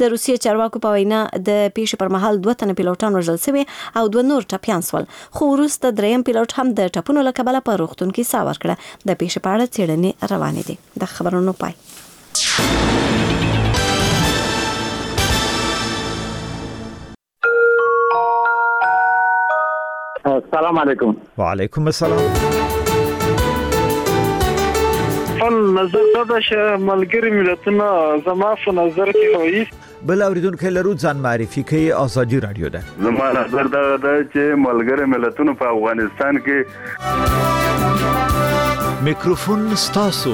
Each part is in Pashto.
د روسیې چارواکو په وینا د پیښې پر مهال 2 تنه پیلوټان وژل شوي او 2 نور ټپیان شول، خو وروسته دریم پیلوټ هم د ټپونو له کبله په روغتون کې ساه ورکړه. د پیښې په اړه څېړنې روانې دي. د خبرونو پای. السلام علیکم. وعلیکم السلام. نظر دا چې ملګری ملتونه زما په نظر کې وایي بل اوریدونکو لرو ځان معرفي کوي. آزادي رادیو ده. زما نظر دا چې ملګری ملتونه په افغانستان کې میکروفون ستاسو.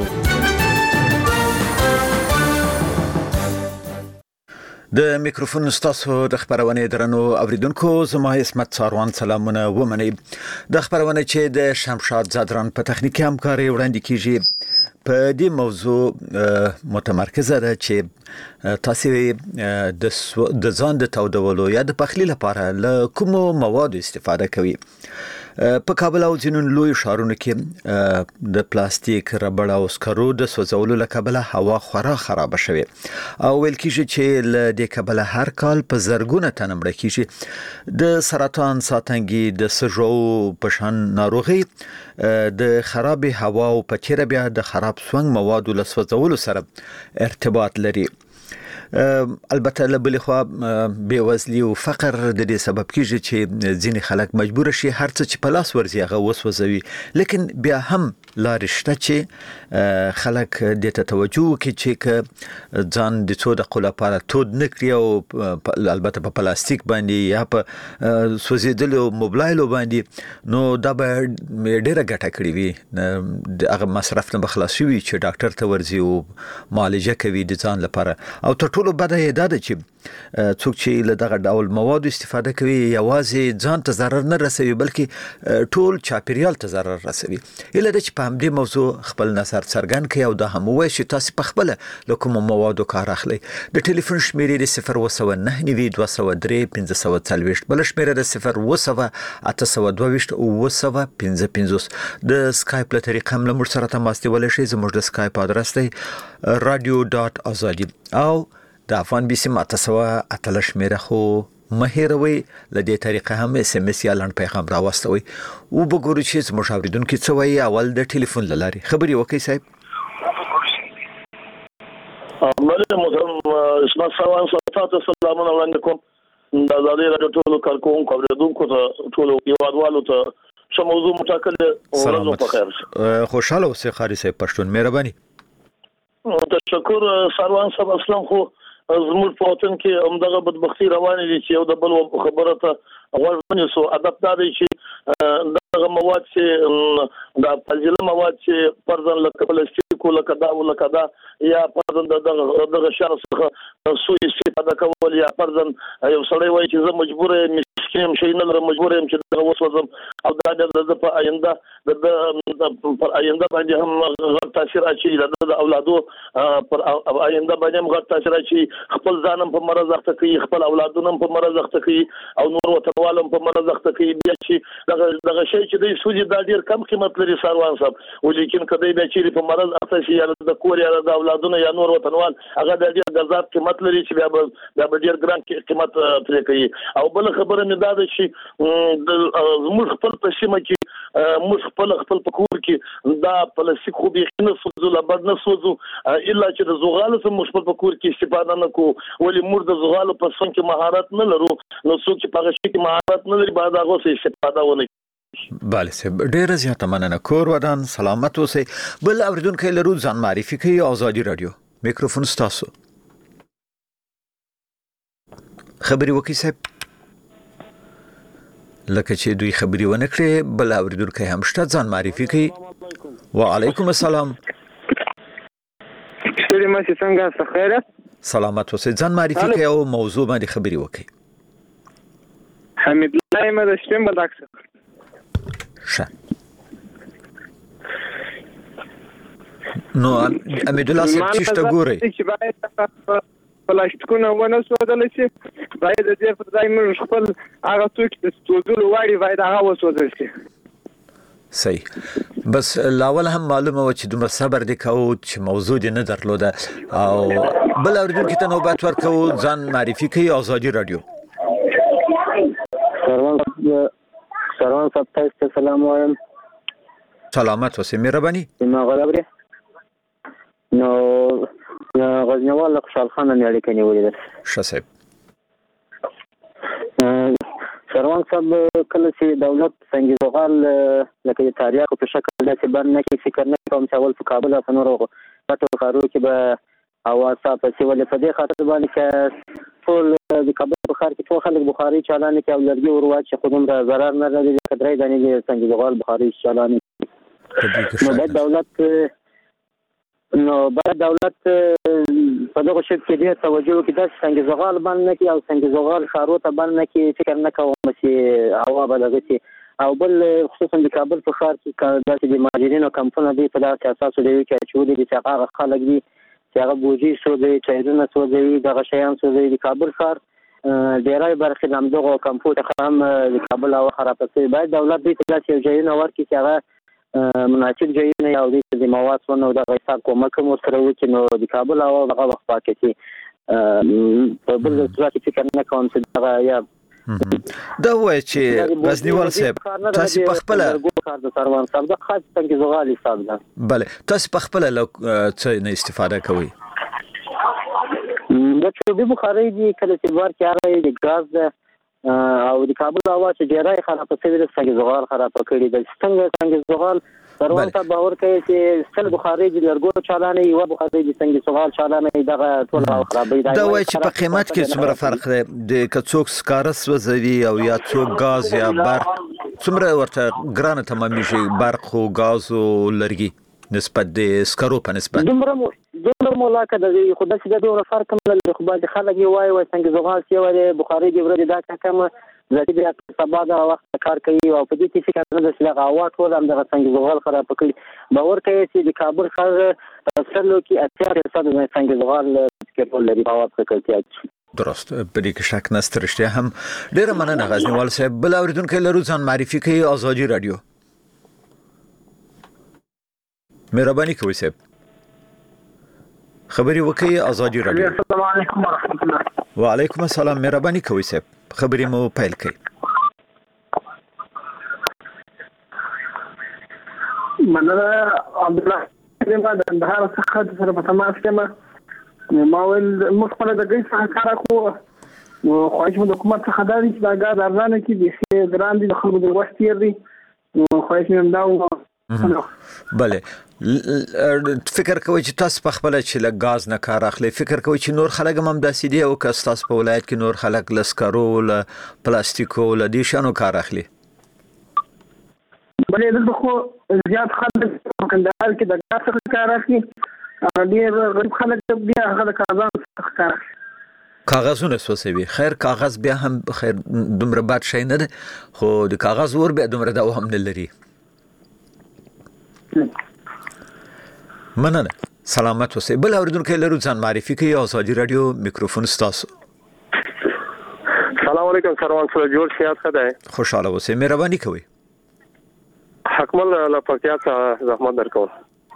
د میکروفون ستاسو د خبرونه درنو اوریدونکو، زما اسمت ساروان سلامونه ومني. د خبرونه چې د شمشاد زادران په تخنیکی همکاري وړاندې کیږي په دې موضوع متمرکزه ده چې تاسو د ځان د تودولو یا د پخلی لپاره له کومو موادو استفاده کوي. په کابل او ځینو لوی ښارونو کې د پلاستیک، ربړ او سکرو د سوځولو له کبله هوا خورا خراب شوه او ویل کیږي چې له دې کبله هر کال په زرګونه تن مړ کیږي. د سرطان، ساتنګي، د سږو په شان ناروغي د خراب هوا او په چیرې بیا د خراب سونګ موادو له سوځولو سره ارتباط لري. البته له بل خوا بېوزلي او فقر د دې سبب کیږي چې ځینې خلک مجبور شي هر څه چې په لاس ورځي هغه وسوځوي، لیکن بیا هم لارې شته چې خلک دې ته توجه وکړي چې ځان د څو دقیقو لپاره تود نه کړي او البته په پلاستیک باندې یا په سوځېدلو موبایلو باندې، نو دا به ډېره ګټه کړې وي. هغه مصرف نه به خلاص وي چې ډاکټر ته ورځي او معالجه کوي د ځان لپاره. او تر ټولو بده یې دا ده چې څوک چې له دغه ډول موادو استفاده کوي یوازې ځان ته ضرر نه رسوي بلکې ټول چاپیریال ته ضرر رسوي. اله د چې په همدې موضوع خپل نظر څرګند کړي او دا هم وایي چې تاسو په خپل له کومو موادو کار اخلي. د ټلیفون شمیرې د 02992031540 بل شمیره د 01822 د سکایپ له طریقې هم له موږ سره تماس نیولی شئ. زموږ د سکایپ ادرس دی radio.azadi او د افغان بیسیم 888 شمیره خو مهیروي. له دې طریقې هم اس ام اس یا لنډ پیغام راوستوي او وګورئ چې زموږ اوریدونکو څه وایي. اول د ټلیفون لاري خبري وکړئ صاحب. مله محترم اسمت سروان صاحب سلامونه وړاندې کوم. د آزادي رادیو ټولو کارکونکو اوریدونکو ته ټولو هیوادوالو ته څه موضوع مټاکل ورځو په خیر. خوشاله اوسئ خاري صاحب پښتون. مهرباني. تشکر سروان صاحب. اصلا خو زموږ په وطن کې همدغه بدبختی روانې دي چې یو د بل خبره ته غوږ ونیسو. ادب دا دی چې دغه مواد چې د فاضله مواد چې پرځن لکه پلاستیک لکه دا یا پرځن دغه شان څخه سوء استفاده کول یا پرځن یو سړی وایي چې زه مجبور یم مسکین شي نه لرم مجبور یم چې دغه وسوځم او دا د په آینده پر آینده باندې هم غلط تاثیر اچي. د اولادو پر آینده باندې هم غلط تاثیر اچي. خپل ځانم په مرز اخته کوي، خپل اولادونو په مرز اخته کوي او نور وطنوالم په مرز اخته کوي. بیا چې دغه شی چې د سوجي د ډیر کم قیمت لري سروان صاحب، ولیکن کله بیا چې په مرز اخته شي یا د کور یا د اولادونو یا نور وطنوال هغه د ډیر غزاد قیمت لري چې بیا ډیر ګران قیمت پرې کوي. او بل خبره مې دا ده چې موږ خپل په سیمه کې موږ خپل په کور کې دا پلاستیک خو به نه سوزو لبد نه سوزو الا چې د زغالو سم موږ په کور کې استفاده نه کوو. ولی موږ د زغالو په څنګ کې مهارت نه لرو، نو څوک چې په هغه شي کې مهارت نه لري باید هغه څه استفاده ونه کړي. بله صاحب ډیره زیاته مننه. کور ودان سلامت اوسئ. بل اوریدونکو لرو ځان معرفي کوي. آزادي رادیو میکروفون ستاسو. خبري وکړئ صاحب. لکه چې دوی خبري ونه کړې بل اوریدونکو هم شته ځان معرفي کوي. وعلیکم السلام. ستړي مشه څنګه څه خیرت؟ سلامت اوسئ. ځان معرفي کوي او موضوع باندې خبري وکړئ. حمید الله احمد شپم بداکس. ښه. نو امید الله صاحب چې ګورئ چې باید پلاستیکونه ونه سوځول شي، باید د دې په ځای موږ خپل هغه څوک چې سوځول واړي باید هغه وسوځل شي. صحیح. بس لاول هم معلومه و چې دومره صبر دې کوو چې موضوع دې نه درلوده او بل اوریدونکو ته نوبت ورکوو ځان معرفي کوي آزادي رادیو. سروان صاحب ته سلام وایم. سلامت اوسئ مهرباني. ما غواړم نو غزنوال خوشحال خان نه اړیکه نیولې ده. ښه صاحب. سروان صاحب کله چې دولت څنګه زغال لکه تاریخ په شکل داسې باندې کې فکر نه کوم چې اول په کابل او نورو پټو خارو کې به اواز په سیول په دې خاطر باندې چې ټول د کابل په خار کې ټول خلک بخاري چالانه کې او لرګي ورواچ چې خودم را zarar نه لري درې دانې څنګه زغال بخاري چالانه نو باید دولت په دغه شی کې ډېر توجه وکړي چې څنګه زغال باندې کې او څنګه زغال خارو ته باندې کې فکر نه کوم چې هوا بدلږي او بل خصوصا د کابل په ښار کې داسې د مهاجرینو کمپونه دي په داسې اساس لري چې چودي د هغه خلک دي چې هغه بوجي سوځي چایرونه سوځي دغه شیان سوځي د کابل ښار ډیرای برخې هم دغه کمپونه هم د کابل او خرابې باید دولت دې داسې یو ځای نه ورکړي چې هغه مناسب ځایونه او د مواد ونه د حساب کومه کوم سره وکړي نو د کابل او هغه وخت پاتې شي په بل ځای کې فکر نه کوم چې دا یا دا وایي چې غزنیوال صاحب تاسو په خپل سروان صاحب د خاص څنګه زغالي صاحب ده بله تاسو په خپل څه نه استفاده کوئ د چوبې بخاري دي کله چې ور کې راځي د غاز او د کابل هوا چې ډیرای خراب شوی د څنګه زغال خراب کړی د څنګه زغال سروان ته باور کوي چې څل بخاري د لرګو چالانه یو بخاري د څنګه زغال چالانه دغه ټول خرابې دا وایي چې په قیمت کې څومره فرق دی د کڅوک سکارس وزوي او یا څوک غاز یا برق څومره ورته ګرانه تمامېږي برق او غاز او لرګي نسبت د سکرو په نسبت دومره مولاکه د خدای چې د دوه فرق کوم له خو باندې خلک یې وایي څنګه زغال سی وایي بخاري دی ورته دا کوم ځکه بیا سبا دا وخت کار کوي او په دې کې فکر نه چې هغه واټ ول هم د څنګه زغال خراب کړي باور کوي چې د کابل ښار سره کې 80% د څنګه زغال کې ټول لري په واټ کې درست په دې کې شک نشته رښتیا هم ډیره مننه غزنیوال صاحب بل اوریدونکو لرو ځان معرفي کوي آزادي رادیو مهرباني کوئ صاحب خبري وکي آزادي رادیو السلام علیکم ورحمت الله وعلیکم السلام مهرباني کوئ صاحب خبري مو پیل کړئ مننه عبد الله ما د اندهار څخه سره په تماس کې ما ول مخبره د ګي څخه کار کوو نو خواهش مو د حکومت څخه دا دي چې دا غاز ارزانه کې د ګران دي د خلکو د وخت تیر دي نو خواهش مې دا بله فکر کوي چې تاسو په خپل چې له غاز نه کار اخلي فکر کوي چې نور خلک هم داسې دي او که تاسو په ولایت کې نور خلک لسکرو له پلاستیکو له دې شانو کار اخلي بلې دلته خو زیات خلک په کندهار کې د غاز څخه کار اخلي ډېر غریب خلک بیا هغه د کاغذ څخه کار اخلي کاغذونه سوسوي خیر کاغذ بیا هم خیر دومره بد شي نه ده خو د کاغذ ور بیا دومره دوام نه لري مننه سلامت اوسئ بل اوریدونکو لرو ځان معرفي کوي آزادي رادیو میکروفون ستاسو سلام علیکم سروان سره جوړ سیاست خدای خوشاله اوسئ مهرباني کوئ حکمل له پکتیا څخه زحمت درکوم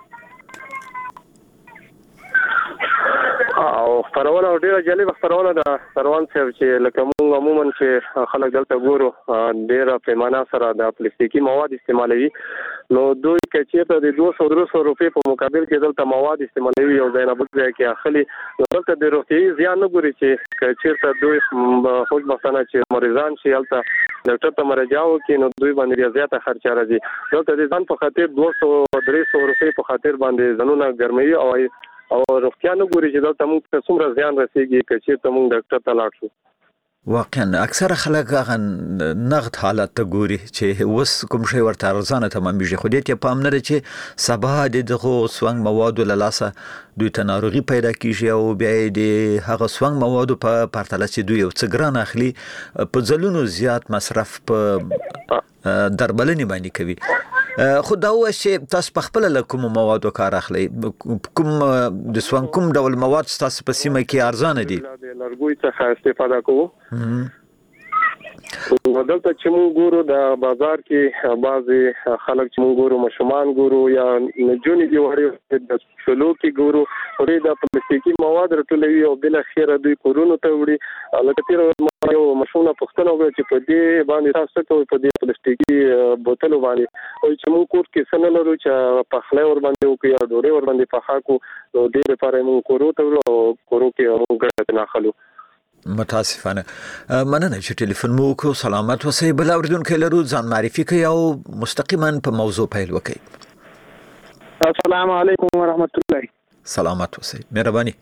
او خبرونه ډیره جالب خبرونه ده سروان صاحب چې لکه موږ عموما چې خلک دلته ګورو ډیره پیمانه سره د پلاستیکي مواد استعمالوي نو دوی چې ته د 200 روپۍ په مقابل کې دلته مواد استعمالوي او ځای نه بل ځای کې اخلي دلته د روغتي زیان نه ګوري چې چیرته دوی خوش بختانه چې مریضان شي دلته ډاکټر ته مرجعو کې نو دوی باندې زیاته خرچ راځي دلته د ځان په خاطر 200-300 روپۍ په خاطر باندې ځنونه ګرمي او روغتیا نه ګوري چې دلته موږ ته څومره زیان رسیږي چې ته موږ ډاکټر ته لاړ شو واقعا اکثره خلک هغه نقد حالت ته ګوري چې وس کوم شی ورته ارزانه تمامېږي خو دې ته پام نه لري چې سبا دغه سونګ موادو له لاسه دوی ته ناروغي پیدا کیږي او بیا د هغه سونګ موادو په پرتله چې دوی یو څه ګران اخلي په ځلونو زیات مصرف په دربلنې باندې کوي خو دا و چې تاسو په خپل له کوم موادو کار اخلي کوم د سوان کوم ډول مواد تاسو په سیمه کې ارزانه دي د لرګوي څخه استفاده کوو دلته چې موږ ګورو د بازار کې بعضي خلک چې موږ ګورو مشومان ګورو یا نجونې دی وړي د شلو کې ګورو ورې د پلاستیکي مواد راټولوي او بل اخیره دوی کورونو ته وړي لکه تیر یو مشونه پښتنه وکړي چې په دې باندې تاسو ته په دې پلاستیکي بوتل باندې او چې موږ کور کې څنګه لرو چې په خله ور باندې وکړي یا ډوره ور باندې په خاکو نو دې لپاره موږ کورو ته ورو کورو کې موږ نه خلو متاسفانه مننه چې ټلیفون مو کو سلامت اوسئ. بل اوریدونکو لرو ځان معرفي کوي او مستقیما په موضوع پیل وکړي. السلام علیکم ورحمت الله. سلامت اوسئ. مهرباني.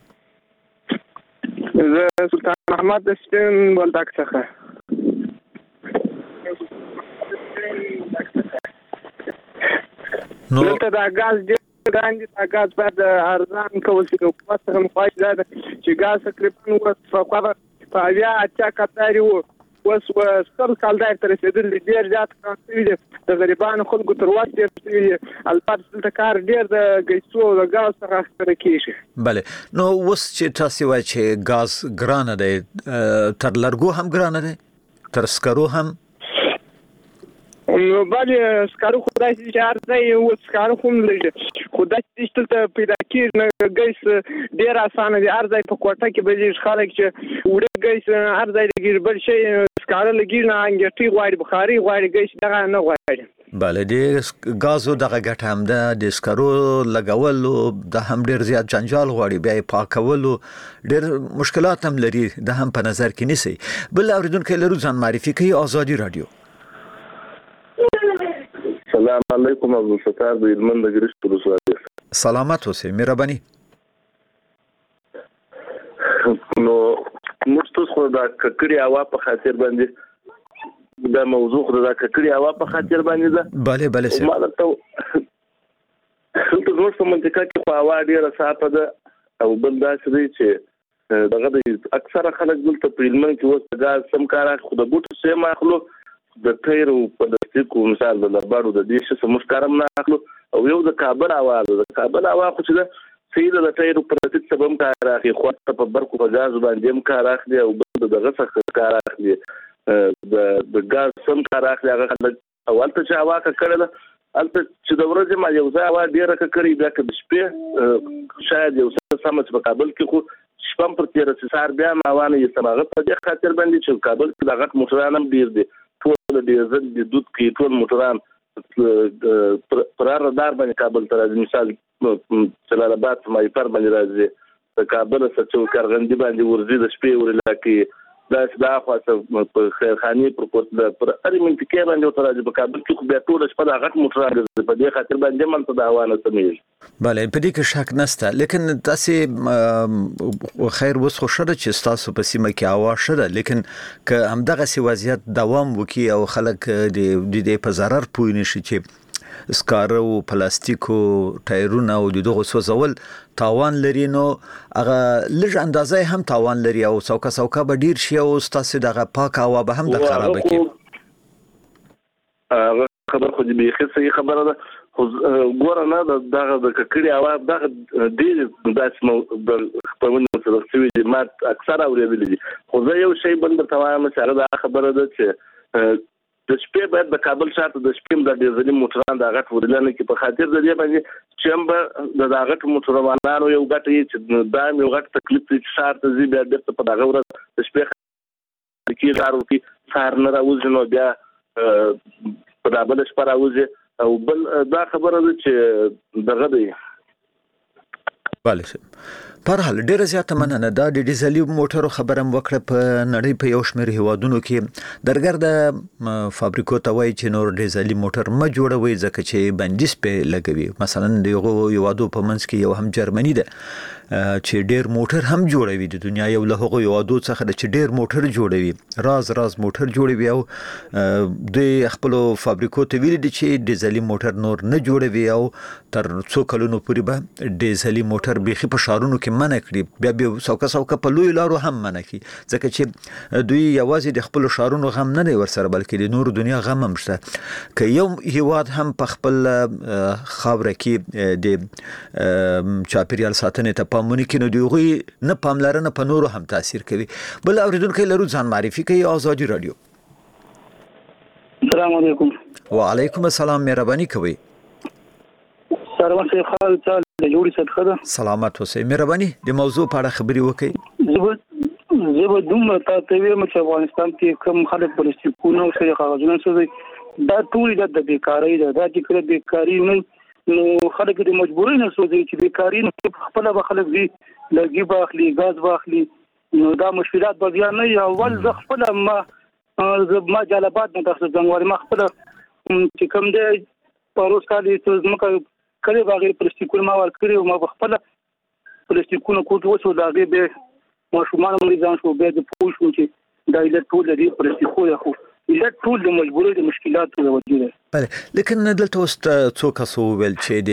زه سلطان احمد د سپین بولدک څخه. نو دلته د غاز ډېر غاز بعد ارزان کول شي حکومت څخه مخاطب ده چې غاز تقریبا وسفه په بیا اچا کتاري وس وسر کالدار تر رسیدل ډېر زیات کار دي د غریبانو خلکو تر وخت ډېر البته د کار ډېر د ګیسو او د غاز څخه اخته کیږي. بله نو وس چې تاسو وایي چې غاز ګرانه دی تر لرګو هم ګرانه دی تر سکرو هم نو باندې سکارو خدای چې ارزای او سکارو هم لږ خدای چې تل پیدا کیږي نه ګیس ډیر اسانه دي ارزای په کوټه کې به خلک چې وړه ګیس ارزای لګي بل شي سکارو لګي نه انګټي غواړي بخاري غواړي ګیس دغه نه غواړي. بله د غازو دغه ګټه هم ده د سکرو لګول د هم ډیر زیات جنجال غواړي بیا پاکول ډیر مشکلات هم لري د هم په نظر کې نیسي. بل اوریدونکو لرو ځان معرفي کوي آزادي رادیو. السلام علیکم ابو ستار د علمند ګرشت ولسوالۍ. سلامت اوسئ. مهرباني. نو موږ تاسو خو دا ککړی هوا په خاطر باندې دا موضوع خو دا ککړی هوا په خاطر باندې ده. بله بله سر. ما ته څه نور څه منطقه کې په هوا ډیره صافه ده او بل دا چې دغه د اکثره خلک دلته په علمند کې وسه غاز سم کار خو د بوټو سم اخلو د تیر او پلاستیکو مثال د لبارو د دې څه مشکرم نه اخلو او یو د کابل اواز د کابل اواز خو چې سید د تیر او پلاستیک سبم کار اخی خو په برکو په غاز باندې هم کار اخلي او دغه څه کار اخلي د غاز سم کار اخلي هغه خلک اولته چې هوا کړل البته چې د ورځې ما یو ځای هوا ډیره کړی بیا که شپې شاید یو څه سمت په کابل کې خو شپم پر تیر سار بیا ما وانه یې سماغه په دې خاطر باندې چې کابل کې دغه موټرانم ډیر دي ټول ډیزل د دود کې ټول موټران پر رادار باندې کابل ته راځي مثال جلال آباد مې پر باندې راځي د کابل څخه کارغندي باندې ورځي د شپې ورلا کې دا خاصه په خیرخاني پر پر اړې منطقه باندې تر راځي په کابل کې خو بیا ټول شپه د غټ موټران په دې خاطر باندې من ته د هوا نه سمېږي. بله په دې کې شک نشته لیکن تاسو خیر وس خو شته چې تاسو په سیمه کې هوا شته لیکن که همدغه سی وضعیت دوام وکي او خلک د په ضرر پوه نشي چې سکارو پلاستیکو ټایرونه او دغه سوزول تاوان لري نو هغه لږ اندازې هم تاوان لري او څوکا به ډیر شي او تاسو دغه پاک هوا به هم د خراب کی خبر خو دې به صحیح خبره ده خو ګوره نه دغه د ککړی هوا دغه ډیر داسمه د خپلونه سره سوي ما اکثر اوریدل دي خو زه یو شی بل درته وایم چې هغه دا خبره ده چې د شپې باید د کابل شاته د شپې د ډیزلي موټران د غټ ورلانه کې په خاطر د دې باندې چې د غټ موټروانانو یو غټ چې دا یو غټ تکلیف چې شارت زی بیا د په دغه ورځ د شپې کې کارو کې سار نه راوځي نو بیا په دابل شپه راوځي او بل دا خبره ده چې دغه دی بله پر حال ډیره زیاته مننه دا د ډیزلي موټرو خبرم وکړه په نړۍ په یو شمېر هیوادونو کې درګرد فابریکو ته وایي چې نور ډیزلي موټر ما جوړوي ځکه چې بندیز په لګوي مثلا د یوادو په منځ کې یو هم جرمني ده چې ډیر موټر هم جوړوي د دنیا یو له هغو یوادو څخه چې ډیر موټر جوړوي راز موټر جوړوي او د خپل فابریکو ته ویل دي چې ډیزلي موټر نور نه جوړوي او تر څو کلونو پورې به ډیزلي موټر بيخي په شهرونو کې منع کړي بیا څوکا په لوی لارو هم منع کړي ځکه چې دوی یوازې د خپل شهرونو غم نه ورسره بلکې د نور دنیا غم هم شته که یو هیواد هم په خپل خاوره کې د چاپیریال ساتنې ته پامونه کوي نو دوی نه پاملرنه په نورو هم تاثیر کوي. بل اوریدونکو لرو ځان معرفي کوي آزادي رادیو. السلام علیکم. وعلیکم السلام، مهرباني کوي. سروان صاحب خال چا د جوړی صدقه ده. سلامت اوسئ. مهرباني د موضوع په اړه خبري وکړئ. زه دومره ته ویم چې افغانستان کې کوم خلک پلاستیکونه او سره کاغذونه سوي دا ټول د بیکاری ده. دا چې کله بیکاری نه نو خلک د مجبورۍ نه سوځي چې بیکاری نه خپل به خلک دي لګي باخلي غاز باخلي نو دا مشکلات به بیا نه اول ز خپل ما جلبات نه تاسو څنګه ما خپل چې کوم دی پروس کالي څه مکه کله باغې پلاستیکونه ما ور کړی او ما خپل پلاستیکونه کوټ وسو دا به ماشومان مریضان شو به د پوه شو چې دا ایله ټول لري پلاستیکونه خو دا ټول د مجبورۍ د مشکلاتو د وجې ده. بله، لیکن دلته اوس څو کسو ویل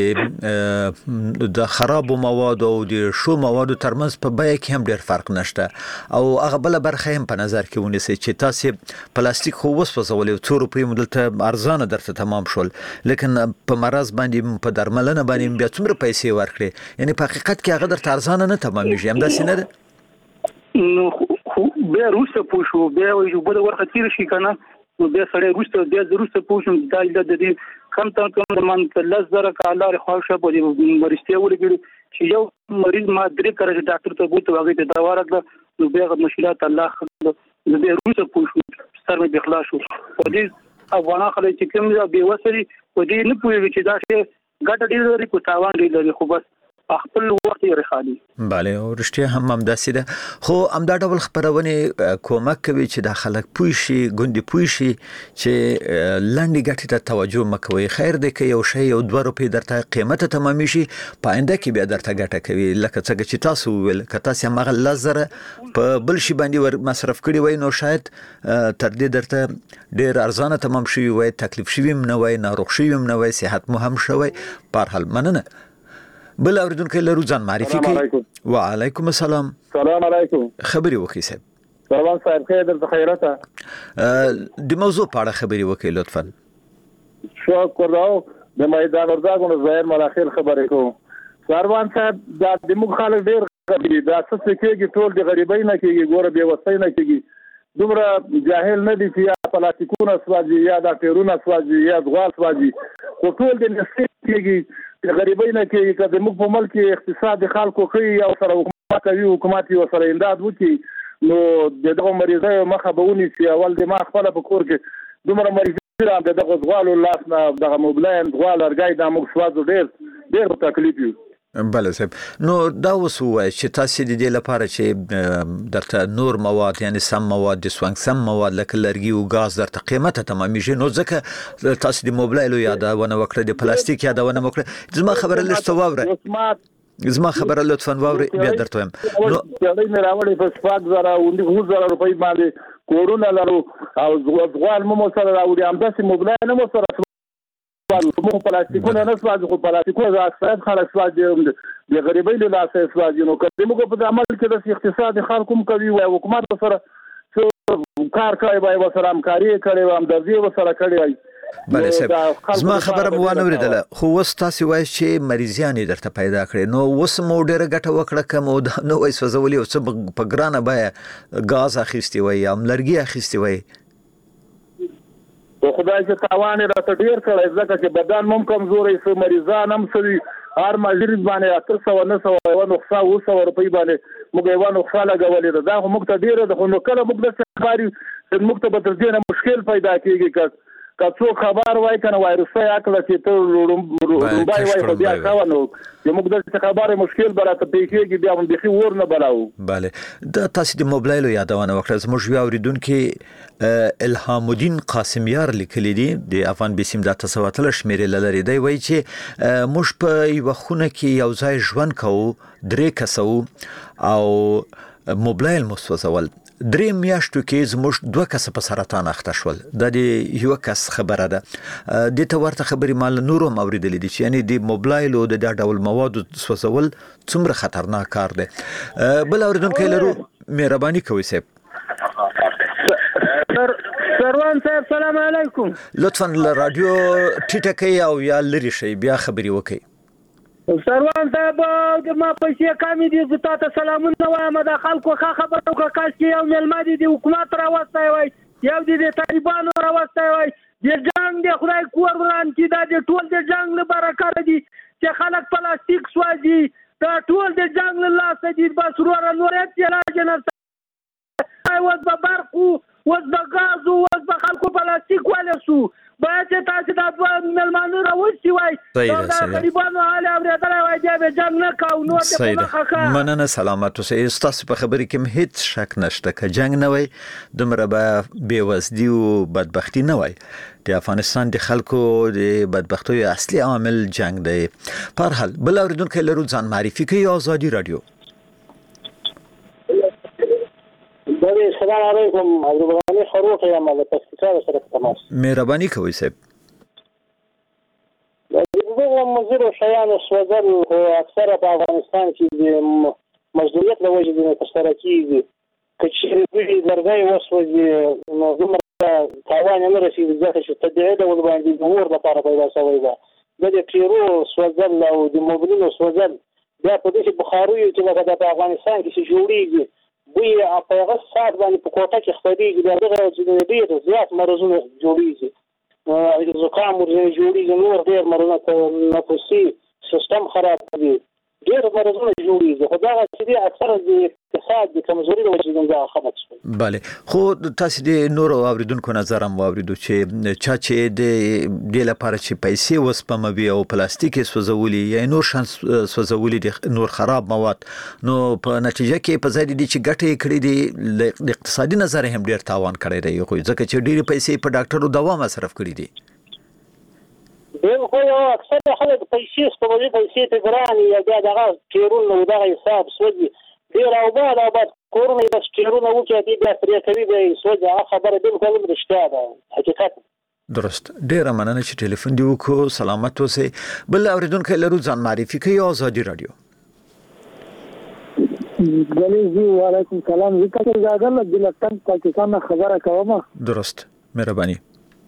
چې د خرابو موادو او د ښو موادو ترمنځ په بیه کې هم ډېر فرق نشته او هغه بله برخه هم په نظر کې ونیسئ چې تاسې پلاستیک خو وسوځولې 2 روپۍ مو دلته ارزانه درته تمام شول، لیکن په مرض باندې په درملنه باندې بیا څومره پیسې ورکړې، یعنی په حقیقت کې هغه درته ارزانه نه تمامیږي، همداسې نه ده؟ نو بیا روسته پوښو بیا یو بل ورته تیر شي کنه نو بیا سره روسته پوښم دا د دې کم تر من لز زره کالار خوښه په دې ورسته ولګي چې یو مریض ما درې کړه ډاکټر ته بوته واغې ته دوا راکړه نو بیا مشکلات الله خپل بیا روسته پوښو سر مې بخلا شو په دې افغان خلک چې کوم بیا وسري په دې نه پوهیږي چې دا شی ګټه ډیر لري کو تاوان ډیر لري خو بس خپل وخت یې رخالي. بله، او رښتیا هم همداسې ده، خو همدا ډول خپرونې کومک کوي چې دا خلک پوه شي، ګوندې پوه شي چې لنډې ګټې ته توجه مه کوئ. خیر دی که یو شی یو 2 روپۍ درته قیمته تمامي شي په آینده کې بیا درته ګټه کوي، لکه څنګه چې تاسو وویل که تاسې هماغه 10 زره په بل شي باندې ور مصرف کړي وای نو شاید تر دې درته ډېر ارزانه تمام شوي وای، تکلیف شوي هم نه وای، ناروغ شوي هم نه وای، صحت مو هم شوی. په هر حال مننه. بل اوریدونکو لرو ځان معرفي کوي. وعلیکم السلام. سلام علیکم. خبري وکړئ صاحب. سلام صاحب، خیر درته خیرته. د موضوع په اړه خبري وکړئ لطفا. شکر راو د میدان ورزاګونو ظاهر مراخل خبرې کوم. سروان صاحب دا د موږ خلک ډیر غریب دا څه کېږي ټول د غریبۍ نه کېږي، ګوره بې وسۍ نه کېږي، دومره جاهل نه دي چې یا پلاستیکونه سوځي یا دا ټیرونه سوځي یا ځوال سوځي، خو ټول د نسخې کېږي غریبۍ نه کېږي. که د موږ په ملک کې اقتصاد خلکو ښه یا سره حکومت کوي، حکومت یې ورسره امداد وکړي نو د دغه مریضیو مخه به ونیسي. اول د ما خپله په کور کې دومره مریضي را د دغه ځوالو لاس نه دغه موبلاین ځوال ارګی دا موږ سوځو ډېر په تکلیف یو. بله صاحب، نو دا اوس ووایه چې تاسې د دې لپاره چې درته نور مواد یعنی سم مواد د سونګ سم مواد لکه لرګي او غاز درته قیمته تمامیږي، نو ځکه تاسو د موبایل یادونه وکړه، د پلاستیک یادونه وکړه. زما خبره لږ څه واوره، زما خبره لطفا واوري بیا درته وایم. نو ځړې مې راوړې په سپاک زره او 9 روپۍ باندې کورونه لرو او ځوال مو سره راوړي، همداسې موبایل نه مو سره مو پلاستیکونه نه سوځي، خو پلاستیکونه اکثریت خلک سوځي د غریبۍ له لاسه سوځي. نو که موږ په عمل کې د اقتصاد خلکو کوي او حکومت سره کار کوي وای وسره همکاري کوي او همدردي وسره کوي. بله صاحب، زما خبره مو وانه اوریدله، خو اوس تاسې وایي چې مریضیان یې درته پیدا کړي، نو اوس مو ډېره ګټه وکړه که مو دا نه وای سوځولي او څه په ګرانه بیه ګاز اخیستې وای یا لرګي اخیستې وای؟ خدای چې تاوان راته ډیر کړی ځکه چې بدن مم کمزوري سو، مریضان هم سوي، هر مریض باندې 800 یو نقصه 200 روپۍ باندې موږ یو نقصه لګولې ده. دا خو موږ ته ډیره ده، خو نو کله موږ د سفاري موږ ته به تر دې نه مشکل پیدا کېږي که څوک خبر وای کنه وایروسي عقله چې ته رومبای وای خو بیا کاوه نو موږ د خبره مشکل براته پیښیږي بیا هم بخي ور نه بلاو. بله، دا تاسو د موبایل یادونه وکړه. زموږ یو اوریدونکو الهام الدین قاسمیار لیکلی دی د افغان بیسیم د تسواتل شمیرې لري، دی وایي چې موږ په یو خونه کې یو ځای ژوند کوو، 3 کسو او موبایل مو سوځول. 3 میاشتو کې زموږ 2 کس په سرطان اخته شول. دا د یو کس خبره ده. د ته ورته خبرې مال نورو اوریدلې دي چې یعنی د موبایل او د داول موادو سوځول څومره خطرناک کار دی. بل اوریدونکو لرو، مهرباني کوئ صاحب. سروان صاحب سلام علیکم. لطفا رادیو ټیټه کوي او یا لري شي بیا خبرې وکړئ. سروان صاحب د ما پیسې کمی دي، زه تاسو سلامونه وایم. د خلکو ښه خبره وکړه، کاش چې یو مېلمه دي د حکومت راوستی وای یو د طالبانو راوستی وای د جنګ د خدای کور وران کړي دا د ټول د جنګ لپاره کار دي چې خلک پلاستیک سوځي دا ټول د جنګ له لاسه دي بس وروره نور هېڅ علاج نشته اوس به برق وو اوس به ګاز وو اوس به خلکو پلاستیک ولسو باید چې تاسو دا دوه مېلمانه راوستي وای دا غریبانو حال اورېدلی وای بیا به جنګ نه کوو نور دې په مخه ښه مننه سلامت اوسئ ستاسو په خبرې کې هیڅ شک نشته که جنګ نه وای دومره به بېوزلي او بدبختي نه وای د افغانستان د خلکو د بدبختۍ اصلي عامل جنگ دی په هر حال بل اوریدونکو لرو ځان معرفي کوي آزادي رادیو السلام علیکم عبدالغنی خروق یم د پکتیکا سره تماس مهرباني کوئ صاحب دغه موضوع شیانو سوځل او اکثره په افغانستان کې د مزدوریت له وجې د ترسره کېږي که چېرې لرګی وسوځي نو دومره تاوان نه رسېږي ځکه چې طبیعي ډول باندې د اور لپاره پیدا شوی ده د ټیرو سوځل او د موبلونو سوځل بیا په داسې بخاریو چې لکه په افغانستان کې چې جوړېږي بوی په هغه ساعت باندې په کوټه کې خپرېږي بیا دغه چې ډېر زیات مرضونه جوړېږي زکام ورځې جوړېږي نور ډېر مرضونه نفسي سیستم خراب کوي ډېر مرضونه جوړېږي خو دغه چې دی اکثره د اقتصاد د کمزوري له وجې دغه خلک شول بله خو تاسو د نورو اوریدونکو نظر هم واوریدو چې چا چې د دې لپاره چې پیسې وسپموي او پلاستیک سوځولي یا نور شان سوځولي د نور خراب مواد نو په نتیجه کې په ځای دي چې ګټه کړې دي د اقتصادي نظر هم ډېر تاوان کړی دی خو ځکه چې ډېر پیسې په ډاکټرو دوا مصرف کړي دي خو اکثر خلک پیسې سپموي پیسې ته ګرانې یا بیا دغه ټیرونه او دغه حساب سوځي ډېر او بعد کورونه یې بس ټیرونه وکړي بیا پرې کوي بیا یې سوځي هغه خبره بالکل رښتیا ده حقیقت درست ډېره مننه چې ټلیفون دی وکړو سلامت اوسئ بل اوریدونکو لرو ځان معرفي کوي آزادي رادیو جلیل وعلیکم سلام ذکر زاده له بلتن پاکستان خبره کوم درست مهرباني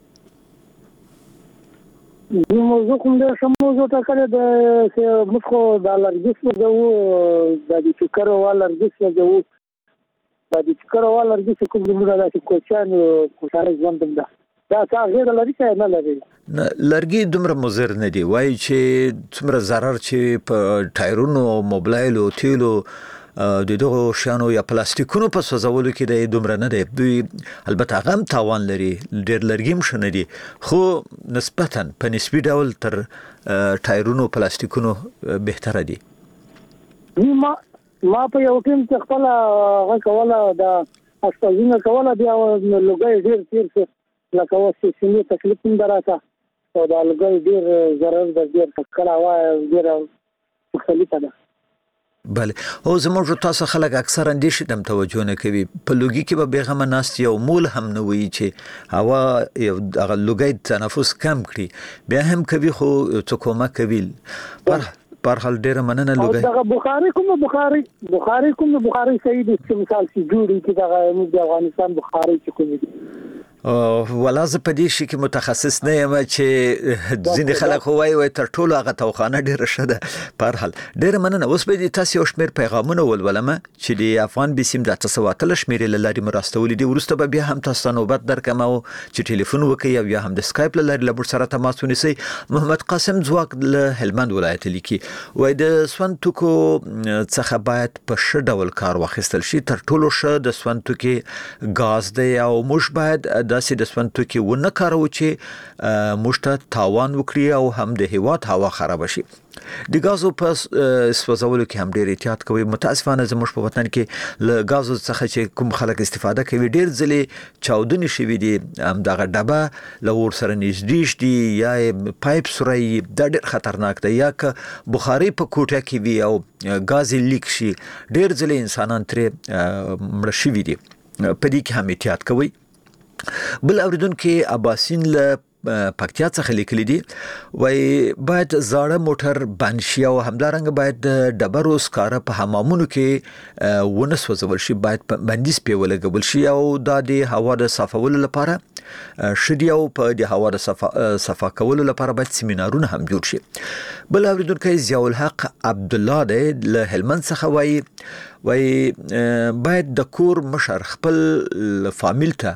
د موضوع کوم د موضوع ټاکل د مخو د الرجس د د فکر او الرجس د فکر او الرجس کوم د کوچان کوشاره ځوان ده دا څنګه لري چې نه لري لرګي دومره مضر نه دی وای چې څومره ضرر چې په ټایرونو موبایل او تیلو د دغه شانو یا پلاستیکونو په سوځولو کې د دومره نه دی دوی البته هغه هم تاوان لري ډېر لرګي هم شنه دي خو نسبتاً په نسبي ډول تر ټایرونو پلاستیکونو بهتره دي ما په یو ټیم کې خپل هغه کوله د اشپزونه کوله بیا لوګي ډېر تیر لکه واسه چې تکلیف هم دراته او د لوګي ډېر ضرر د ډېر کړه وای ډېر مختلفه ده بله او زموږ تاسو خلک اکثر اندیشه دم توجه نه کوي په لوګي کې به بیغمه ناست یو مول هم نه وي چې هوا یو دغه لوګي تنفس کم کړي بیا هم کوي خو څه کومه کوي پر حال ډیره مننه لوګي دغه بخاري صحیح دي چې مثال چې جوړي کې دغه د افغانستان بخاري چې کوي ولا زه په دې شي کې متخصص نه یم چې ځینې خلک وایي تر ټولو هغه توخانه ډیره ښه ده په هر حال ډیره مننه اوس به تاسو یو شمېر پیغامونه ولولم چې د افغان بسیم د تسواتل شمېرې له لارې مرستولې دي وروسته به بیا هم تاسو نوبت درکم او چې ټلیفون وکړئ او یا هم د سکایپ له لارې له موږ سره تماس ونیسئ محمد قاسم ځواک له هلمند ولایت لیکي وایي د سون توکو څخه باید په ښه ډول کار واخیستل شي تر ټولو ښه د سون توکي ګاز دی او موږ باید داسې د سون توکي ونه کارو چې موږ ته تاوان وکړي او هم د هیواد هوا خراب شي د غازو په سوځولو کې هم ډېر احتیاط کوي متاسفانه زموږ په وطن کې له غازو څخه چې کوم خلک استفاده کوي ډېر ځلې چاودنې شوي دي هم دغه ډبه له اور سره نږدې دي یا پایپ سوري دا ډېر خطرناک دی یا که بخاري په کوټه کې وي او غاز لیک شي ډېر ځلې انسانان ترې مړه شوي دي په دې کې هم احتیاط کوي بل اوریدونکو عباسین له پکتیا څخه لیکلي دي وای باید زاړه موټر بند شي او همدارنګه باید د ډبرو سکاره په حمامونو کې ونه سوځول شي باید بندیز پې ولګول شي او د هوا د صفولو لپاره شدي او په د هوا د صفا کولو لپاره باید سیمینارونه هم جوړ شي بل اوریدونکو ضیاء الحق عبد الله د له هلمند څخه وای باید د کور مشر خپل فامیل ته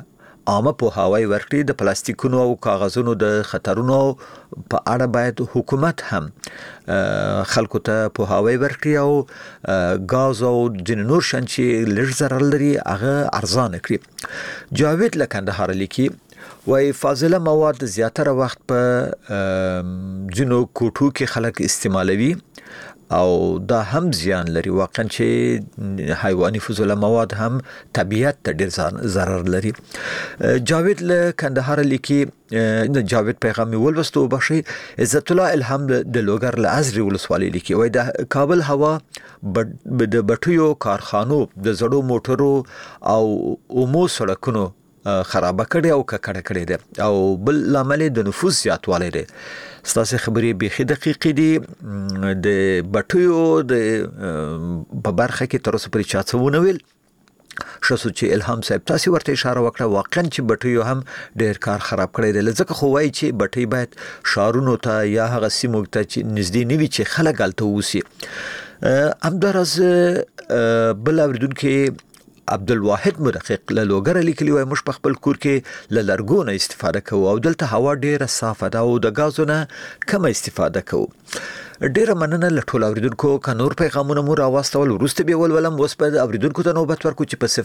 عامه پوهاوی ورکړي. د پلاستیکونو او کاغذونو د خطرونو په اړه باید حکومت هم خلکو ته پوهاوی ورکړي او غاز او د نور شان چې لږ ضرر لري هغه ارزانه کړي. جاوید لکندهار لیکي وای فاضله مواد زیاتره وخت په جنو کوټو کې خلک استعمالوي او دا هم زیان لري. واقعا چې حیواني فضله مواد هم طبيعت ته ډیر ضرر لري. جاوید له کندهار لیکي جاوید پیغام ولوستو بشي. عزت الله الهام د لوګر له ازري ولسوالۍ لیکي وای د کابل هوا د بټیو کارخانو د زړو موټرو او اومو سړکونو خرابه کړي او ککړه کړي دي او بل لامل د نفوس زیاتوالی دی. ستاسو خبرې به دقیقې دي. د بټیو د په برخه کې تر اوسه پرې چا څه ونه ویل. شاسو چې الهام صاحب تاسو ورته اشاره وکړه واقعا چې بټیو هم ډېر کار خراب کړی دی. لکه خو وایي چې بټي باید شارونو ته یا هغه سیمو ته چې نږدې نه وي چې خلک هلته اوسي. همداراز بل اوریدونکو عبدالواحد مرقق له لوګر لیکلی وای موږ په خپل کور کې له لرګونه استفاده کوو او دلته هوا ډیره صافه ده او د غازونه کم استفاده کوو. ډیره مننه له ټول اوریدونکو. کانور پیغامونه مو راوستل ورسته به ولولم. اوس په اوریدونکو ته نوبت ورکو چې په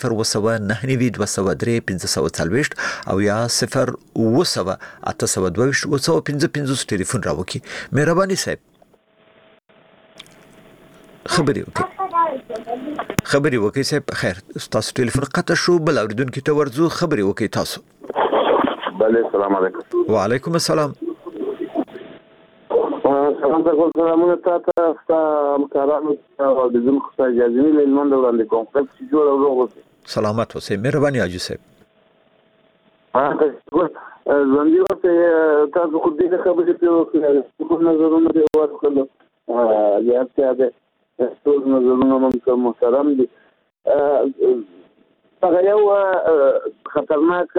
0199203 او یا 01982 ټلیفون راوکي. مهرباني صاحب خبري وکي صاحب. خیر تاسو ټلیفون قطع شو. بل اوریدونکو ته ورځو خبري وکي تاسو. بله السلام علیکم. وعلیکم السلام. سلام سلامونه تاسو همکارانو او د زموږ خصوصي اجازه نه لمن وړاندې کوم چې جوړ او روغ سلامت اوسئ. مهرباني حاجی صاحب. ځوندي ورته تاسو خو دې خبرې په کوم نظرونه دی ورکړل یا څه ټول نظرونه هم محترم دي. هغه یو خطرناک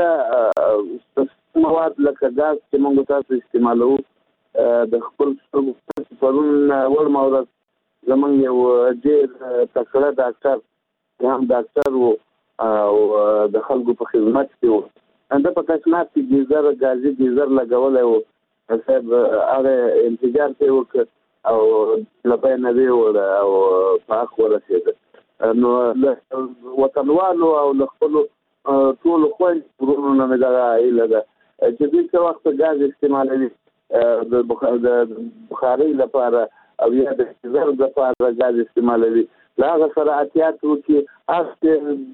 مواد لکه غاز چې موږ تاسو استعمالوو د خپل پرون ول مورد زمونږ یو ډېر تکړه ډاکټر هم ډاکټر وو او د خلکو په خدمت کې وو. انده په تاسنات کې ګیزر غازي ګیزر لګولای وو. صاحب هغه انتظار کوي وکړ او لپاره نه دی او پاک ورسېد. نو وطنوالو او خپل ټول خوند ورونو نه دا ایله ده چې دې څه وخت غاز استعمالوي د بخاري لپاره او یا د ګیزر لپاره غاز استعمالوي. لا هغه سره احتیاط وکړي. اصل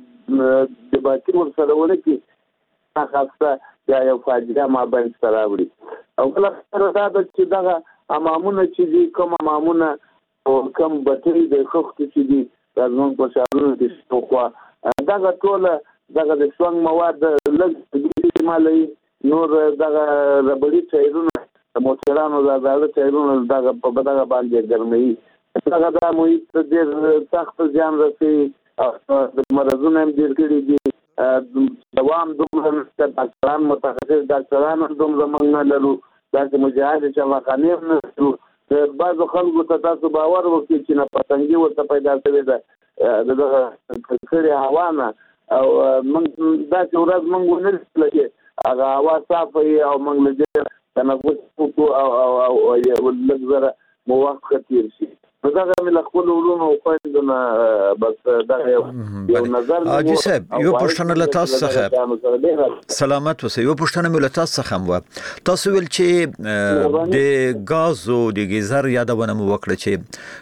د باقي ورسره ولکې خاصه یا یو فاجعه ما باندې سره وړي. او کله سره دا چې دغه امامونه چې دي کوم امامونه او کوم بټري د خوخت چې دي زموږ په شاورونو کې شوخوا دغه ټول دغه د څنګه مواد لږ استعمالوي. نور دغه ربړي چایرونه موټرانو دغه چایرونه دغه په دغه باندې ګرمي. دغه د محیط ډېر سخت زیان رسي او د مرزونو هم ډېر کړي دي. دوام دومره ډاکټران متخصص ډاکټران هم دومره موږ نه لرو. دا چې مجاهد شفاخانې هم نه لرو. بعضو خلکو ته تاسو باور وکړئ چې نه پتنګي ورته پیدا شوې ده د دغه ککړې هوا نه او موږ داسې ورځ موږ ونه لرو هغه هوا صافه وي او موږ له دې تنفس وکړو او لږ زره مو وخت ښه تېر شي. نو دغه مې له خپلو وروڼو او خویندو نه بس دغه یو نظر حاجي صاحب یو پوښتنه له تاسو څخه سلامت اوسئ. یو پوښتنه مې له تاسو څخه هم وه. تاسو ویل چې د غاز او د ګیزر یادونه مو وکړه چې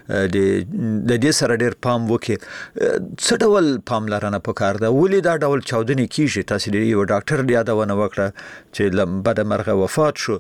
د دې سره ډېر پام وکړي. څه ډول پاملرنه پکار ده؟ ولې دا ډول چاودنې کیږي؟ تاسو د یو ډاکټر یادونه وکړه چې بد مرغه وفات شو.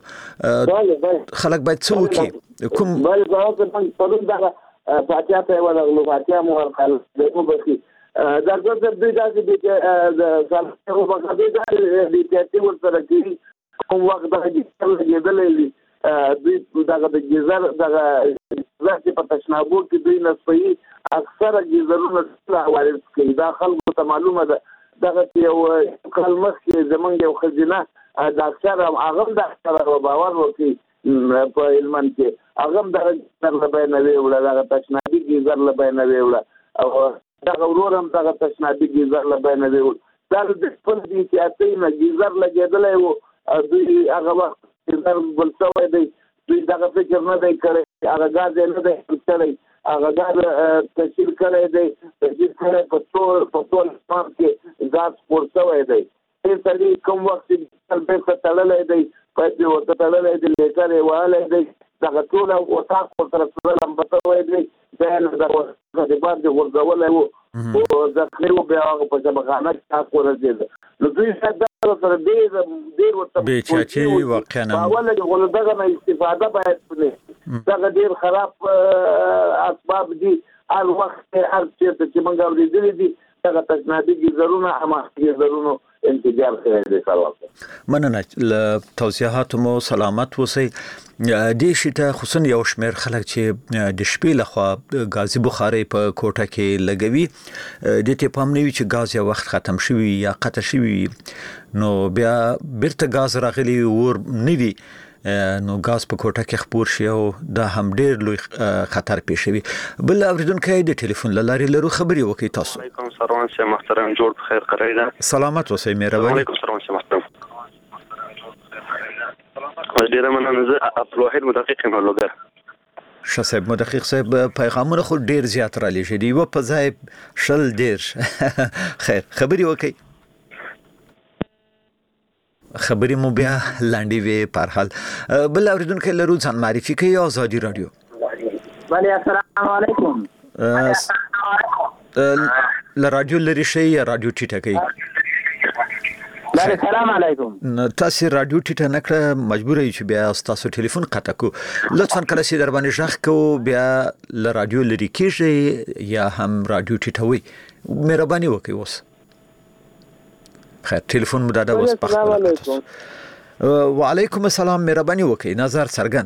خلک باید څه وکړي؟ کوم بل ځواب پرون دغه فاتحه ته ولغلو فاتحه مو ورکړل دغه بخي دا څه د دې داسې د سالو په کډې د ټیټي ورسره کیږي. کوم وخت د ګیزر لګېدلې دوی دغه د ګیزر دغه ځکه په تشنابو کې دوی نسوي اکثره ګیزرونه وارد کوي. دا خلکو ته معلومه ده. دغه یو کلمه کې زمونږ یو خزینه ډاکټر هغه ډاکټر باور وکړي په علمان کې هغه دغه ګیزر لبای نه ویوړه دغه تشنابي ګیزر لبای نه ویوړه او دغه ورور هم دغه تشنابي ګیزر لبای نه ویوړ. دا د خپل دي چې نه ګیزر لګېدلی و دوی هغه وخت ګیزر بل شوی دی دوی دغه فکر نه دی کړی هغه ګاز یې نه دی کړی هغه ګاز تشکیل کړی دی تشکیل کړی په ټول اسمان کې ګاز خپور شوی دی دې سړي کوم وخت چې بیرته تړلی دی پیپ یې ورته تړلی دی لیټر یې وهلی دی دغه ټوله اتاق ورسره سره لمبه شوی دی بیا یې د باندې غورځولی و او زخمي و بیا هغه په ژبخانه کې تاک ورسېده نو دوی شاید دا سره ډېر ورته بېچاچي واقعا اوله کې خو له دغه نه استفاده باید کړي دغه ډېر خراب اسباب دي هر وخت هر چېرته چې موږ اورېدلي دي دغه تشنابي ګیزرونه هماغه ګیزرونو انتظار کوي د کار مننه له توضیحاتو مو سلامت اوسئ دې شي ته خصوصا یو شمېر خلک چې د شپې لخوا غازي بخاري په کوټه کې لګوي د ته پام نه وي چې غاز یو وخت ختم شوی یا قطع شوی نو بیا بیرته غاز راغلی ور نه وي نو غاز په کوټه کې خپور شي او دا هم ډېر لوی خطر پیښوي بل اوریدونکو د ټلیفون لارې لرو خبري وکي تاسو علیکم سروان شه محترم جوړ بخیر قرایدا سلامت اوسئ مهرباني علیکم سروان شه محترم ډیره مننه زه عبدالواحد مدقق یم لوګر ښه صاحب مدقق صاحب پیغامونه خو ډېر زیات را لېږي دی و په ځای شل ډېر خیر خبري وکي خبرې مو بیا لاندې وی په حال بل اوریدونکو لرو ځان معرفي کوي آزادي رادیو وعلیکم السلام علیکم ل رادیو لري شي یا رادیو ټیټه کوي السلام علیکم تاسو رادیو ټیټه نکړه مجبور یې چې بیا تاسو ټلیفون قطع کو لطفا کله چې در باندې ژغ کو بیا ل رادیو لري کیږي یا هم رادیو ټیټوي مهرباني وکړئ اوس خیر ټلیفون مو دادا اوس پخپل وعلیکم السلام مهرباني وکړئ نظر څرګند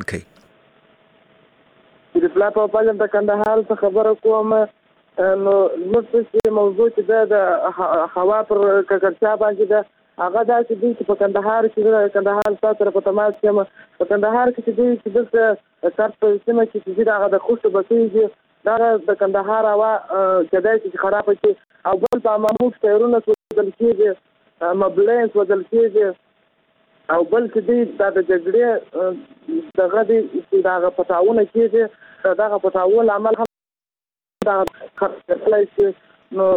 کړئ د پلا په پالم د کندهار څخه خبره کوم نو مستشفى موضوع چې د هوا پر ککړتیا باندې د هغه دا چې په کندهار کې د کندهار سره په تماس کې په کندهار کې چې د کار په سیمه کې چې هغه د خوشو بسیږي دا د کندهار هوا کدای چې خراب شي او بل په معمول تیرونه سوځل کېږي مبلین سوځل کېږي او بل چې د جګړې دغه د دغه پټاونه کېږي دغه پټاول عمل هم دا خپلای شي نو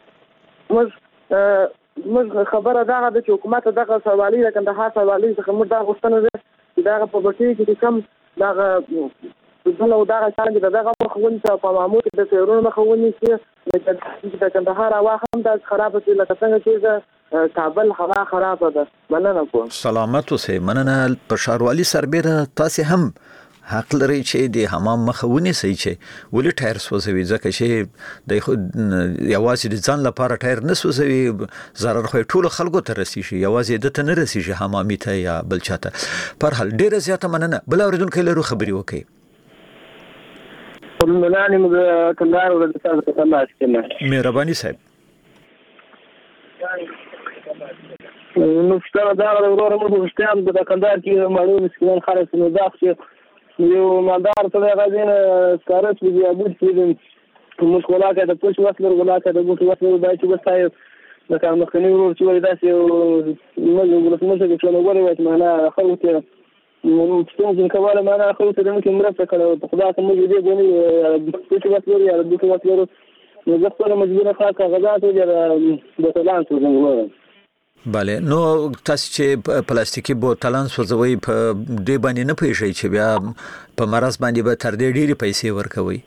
موږ خبره دا د حکومت دغه سوالي د کندهار سوالي څخه موږ دا غوښتنه ده چې دغه په بټي کې کم دغه دغه دغه څنګه دغه مخونی ته په معمول د تیرونو مخونی چې د کندهار هوا هم د خراب شي لکه څنګه چې کابل هوا خراب ده مننه کوم سلامت اوسئ مننه په شاروالي سربېره تاسو هم حق لري چې د حمام مخونی سي چې ولې ټایر سوځوي ځکه چې د یوازې د ځان لپاره ټایر نه سوځوي ضرر خو ټول خلکو ته رسیږي یوازې د ته نه رسیږي حمامي ته یا بل چاته پر حال ډیره زیاته مننه بل اوریدونکو لرو خبري وکي ملانی موږ کندهار ولې تاسو ته تماس کړل مهرباني صاحب نو ستاره دا ورور موږ مستعد د کندهار کې معلوم مسکین خالص نو دا چې یو مالدار ته غاځین سکارت وی ابو چې موږ ولاکه د پوښ وسلر ولاکه د ګوت وسلر دای چې وستای د کار مخکنی ورور چې وای داسې موږ ولسمه چې څنګه غوړې وای معنا خلک څنګه کوله معنا خلک د موږ مرسته کړو په خدا ته موږ دې غونې پوښ وسلر یا د ګوت وسلر نو زه خپل مجبور خاطر کاغذات د تلان څنګه بله نو تاسو چې پلاستیکي بوتلان سوځوي په دې باندې نه پېښی چې بیا په مرز باندې به تر دې ډېری پیسې ورکوي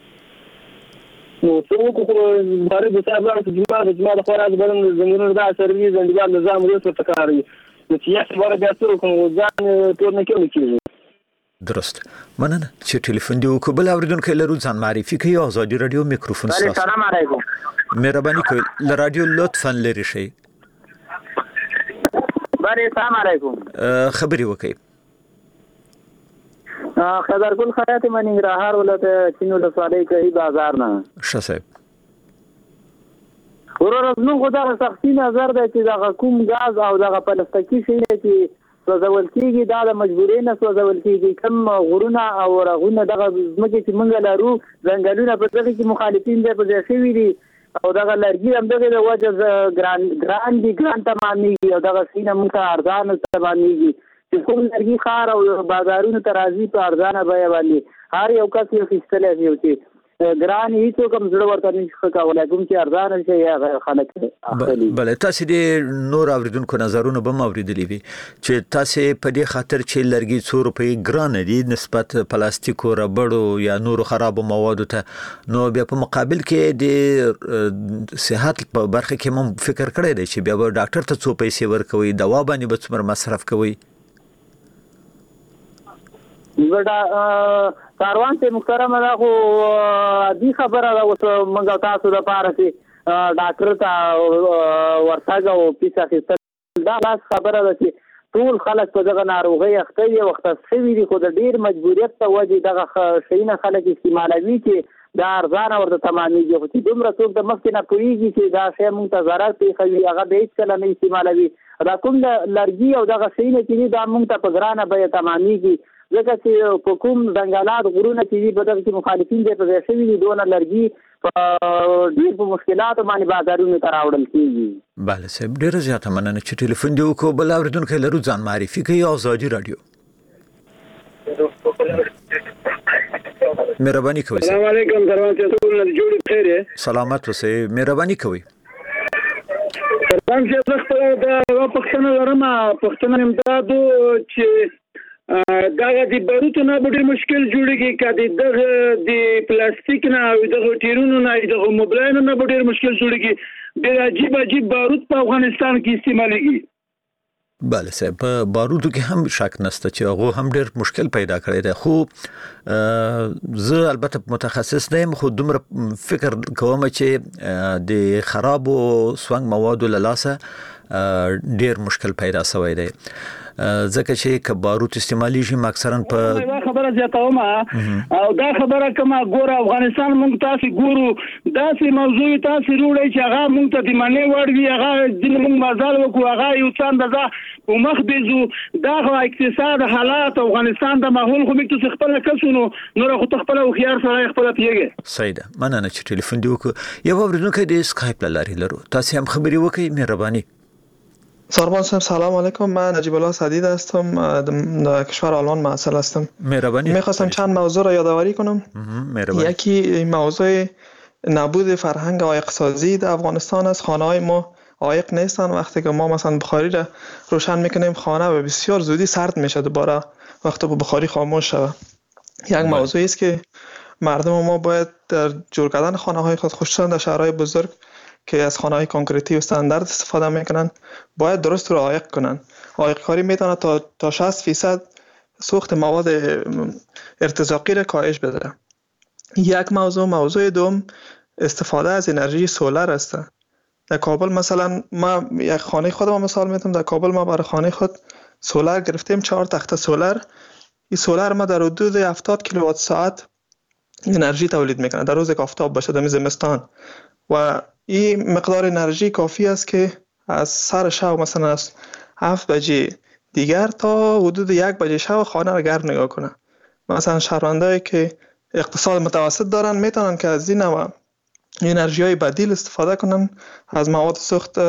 نو څنګه کوم بارے د صاحب د جماعت د خورا د زمونږ د سرویس د نظام ریاست تکاري چې یې سره بیا سره کوم ځان ټول نه کېږي درست مننه چې ټلیفون دی وکړ بل اوریدونکو لرو ځان معرفي کوي آزادي رادیو میکروفون تاسو السلام علیکم مهرباني کوئ ل رادیو لطفا لري شي السلام علیکم خبري وکي خبر ګل خیاط منی راهار ولته چینو د سوالي کوي بازار نه ښه صاحب ورور نو خدای سختي نظر دی چې دا کوم غاز او دا پلاستیکي شي نه چې سوځول کیږي دا د مجبورۍ نه سوځول کیږي کم غرونه او رغونه دغه ځمکه چې موږ لرو ځنګلونه په دغه کې مخالفین دی په ځای شوي دي او دا لرګي هم دغه وجه ګران تمامېږي او دغه سینه موږ ته ارزانه تمامېږي چې کوم لرګي ښار او بازارونو ته راځي په ارزانه بیه باندې هر یو کس یې اخیستلی شي چې ګران هیڅوک هم زړه ورته نشي کولی کوم چې ارزانه شي یا خلک اخلي. بله تاسې د نور اوریدونکو نظرونه به هم اورېدلي وي چې تاسې په دې خاطر چې لرګي څو روپۍ ګرانه دي نسبت پلاستیکو ربړو یا نورو خرابو موادو ته نو بیا په مقابل کې د صحت په برخه کې هم فکر کړی دی چې بیا به ډاکټر ته څو پیسې ورکوي دوا باندې به څومره مصرف کوي. کاروان ته محترم دا خو دې خبره ده اوس موږ تاسو لپاره چې ډاکټر ته ورتګ او پیسه اخیستل دا لاس خبره ده چې ټول خلک په دغه ناروغۍ اخته دي وخت شوي دي خو د ډېر مجبوریت په وجې دغه شیونه خلک استعمالوي چې دا ارزانه ورته تمامېږي خو چې دومره څوک د مخکې نه پوهېږي چې دا شی موږ ته ضرر پېښوي هغه به هېڅکله نه استعمالوي. دا کوم لرګي او دغه شیونه چې دي دا موږ ته په ګرانه بیه تمامېږي ځکه چې په کوم ځنګلات غرونه چې دي په دغه کې مخالفین دی په ځای شوي دي دونه لرګي په ډېر په مشکلاتو باندې بازارونو ته راوړل کېږي. بله صاحب ډېره زیاته مننه چې ټلیفون دې وکړو. بل اورېدونکی لرو ځان معرفي کوي ازادي راډیو. مهرباني کوئ. السلام علیکم دروان ته ټول جوړ خیر سلامت اوسئ مهرباني کوئ. دروان ته خپل د پښتنو لرم پښتنو امدادو چې دغه د باروتو نه ډېر مشکل جوړیږي کله دغه د پلاستیک نه او دغه ټیرونو نه دغه موبایلونو نه ډېر مشکل جوړیږي ډېر عجیب باروت په افغانستان کې استعمالېږي. بله صاحب په بارودو کې هم شک نشته چې هغه هم ډېر مشکل پیدا کړی دی خو زه البته متخصص نه یم خو دومره فکر کوم چې د خرابو سونګ موادو له لاسه ډېر مشکل پیدا شوی دی ځکه چې که باروت استعمالي شي اکثرا په خبره زیاتوم او دا خبره کومه ګوره افغانستان موږ تاسو ګورو داسې موضوع تاسو وروړي چې هغه موږ ته د منې وړ وي هغه د موږ مازال وکړو هغه یو څه اندازه په مخ بيزو دا اقتصاد حالات افغانستان د ماحول خو موږ څه خپل کسونو نور خو خپل او خيار سره خپل پیږي. سیده مننه چې ټلیفون دی وکړو. یو ورونکو د اسکایپ لاري لرو تاسو هم خبري وکړئ مهرباني. ساربان صاحب سلام علیکم من نجیب الله سدید هستم در کشور آلمان محصل هستم. مهربانی میخواستم چند موضوع را یادآوری کنم. یکی موضوع نبود فرهنگ عایق سازی در افغانستان است. خانه های ما عایق نیستن وقتی که ما مثلا بخاری را روشن میکنیم خانه به بسیار زودی سرد میشه دوباره وقتی بخاری خاموش شود. یک موضوعی است که مردم ما باید در جور کردن خانه های خود خصوصا در شهرهای بزرگ که از خانه‌های کانکریتی و استاندارد استفاده میکنن باید درست رو عایق کنن. عایق کاری میتونه تا 60% سوخت مواد ارتزاقی را کاهش بده. یک موضوع دوم استفاده از انرژی سولار است. در کابل مثلا ما یک خانه خودم مثال میتونم در کابل ما برای خانه خود سولار گرفتیم 4 تخته سولار. این سولار ما در حدود 70 کیلووات ساعت انرژی تولید میکنه در روز که آفتاب باشه در زمستان و این مقدار انرژی کافی است که از سر شب مثلا از 7 بجه دیگر تا حدود 1 بجه شب خانه را گرم نگاه کنه. مثلا شهروندایی که اقتصاد متوسط دارن میتونن که از این نوع انرژی های بدیل استفاده کنن از مواد سوخت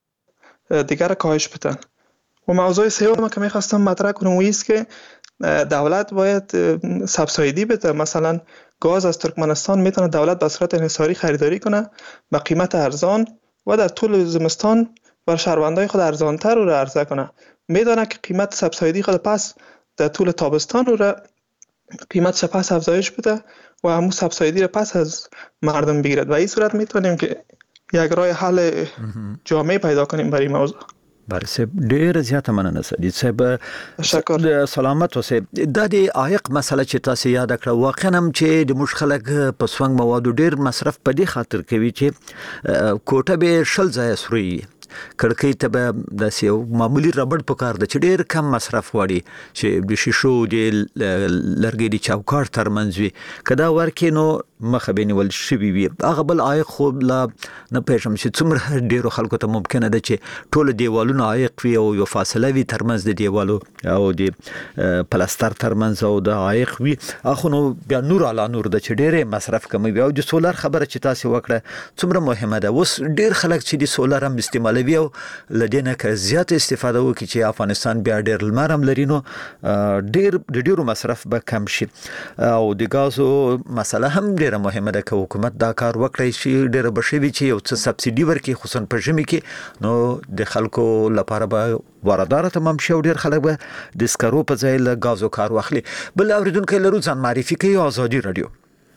دیگر کاهش بدن. و موضوع سوم که میخواستم مطرح کنم است که دولت باید سبسایدی بده. مثلا گاز از ترکمنستان میتونه دولت به صورت انحصاری خریداری کنه به قیمت ارزان و در طول زمستان بر شهروندای خود ارزانتر رو عرضه کنه. میدونه که قیمت سبسایدی خود پس در طول تابستان رو قیمت پس افزایش بده و همون سبسایدی رو پس از مردم بگیرد و این صورت میتونیم که یک راه حل جامع پیدا کنیم برای موضوع. بله صاحب ډیر زیاته مننه سدید صاحب تشکر. سلامت اوسئ. دا د عایق مسله چې تاسو یاد کړه واقعا هم چې د موږ خلک په سونګ موادو ډیر مصرف په دې خاطر کوي چې کوټه به شل ځای سوري کړکۍ ته به داسې یو معمولی ربړ پکار د چې ډیر کم مصرف وړي چې د شیشو د لرګي د چوکاټ ترمنځ وي کدا ورکې نو مخه بینول شوی وي هغه بل عایق خو لا نه پېژم چې څومره ډیرو خلکو ته ممکنه ده چې ټول دیوالونه عایق وي او یو فاصله وي ترمنځ د دیوالو او د پلاستر ترمنځ او د عایق وي اخو نو بیا نور علا نور د چې ډیره مصرف کوي او د سولر خبره چې تاسو وکړه څومره مهمه ده اوس ډیر خلک چې د سولر هم استعمالوي او لدینه که زیات استفاده وکړي چې افغانستان بیا ډیر لمر هم لري نو ډیرو مصرف به کم شي او د غازو مسله هم ډیره مهمه ده که حکومت دا کار وکړي چې ډیره بشوي چې یو څه سبسيډي ورکړي خصوصا په ژمي کې نو د خلکو لپاره به واردات تمام شي ډیر خلک به د سکرو په ځای له غازو کار واخلي بل اوریدونکو لرو ځان معرفي کوي آزادي رادیو